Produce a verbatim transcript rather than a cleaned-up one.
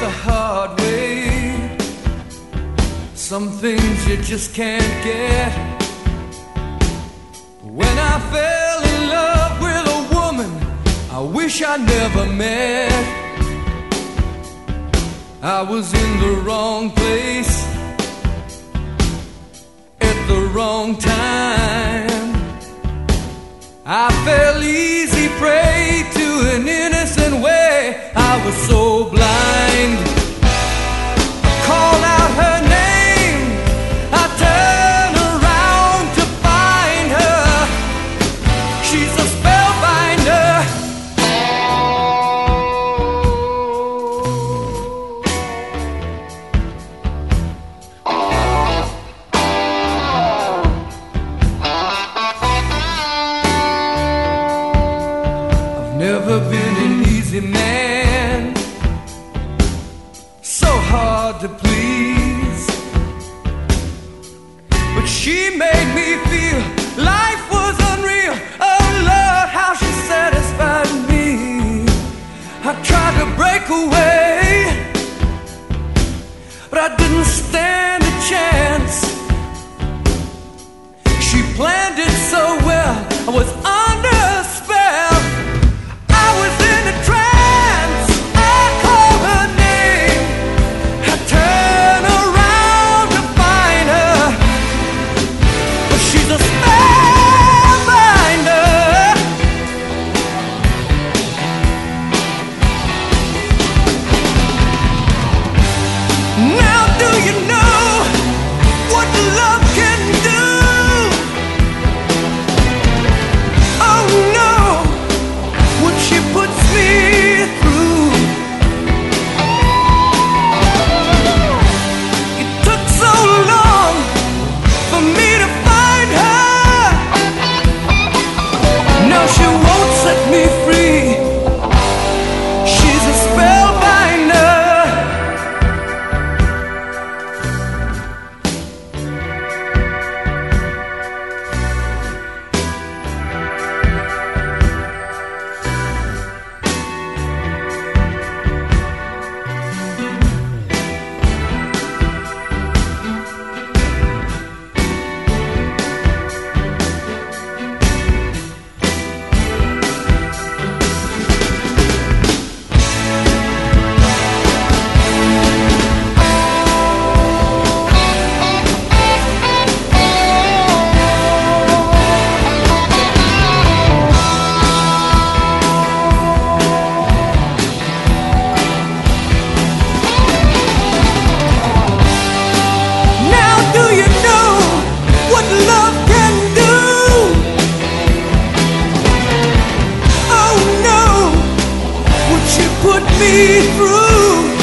the hard way. Some things you just can't get. When I fell in love with a woman I wish I never met, I was in the wrong place at the wrong time. I fell easy prey to an innocent way. I was so blind. I called out her name, I turned around to find her. She's a spellbinder. Never been an easy man, so hard to please, but she made me feel life was unreal. Oh Lord, how she satisfied me. I tried to break away, but I didn't stand a chance. She planned it so well, I was under a spell. Put me through.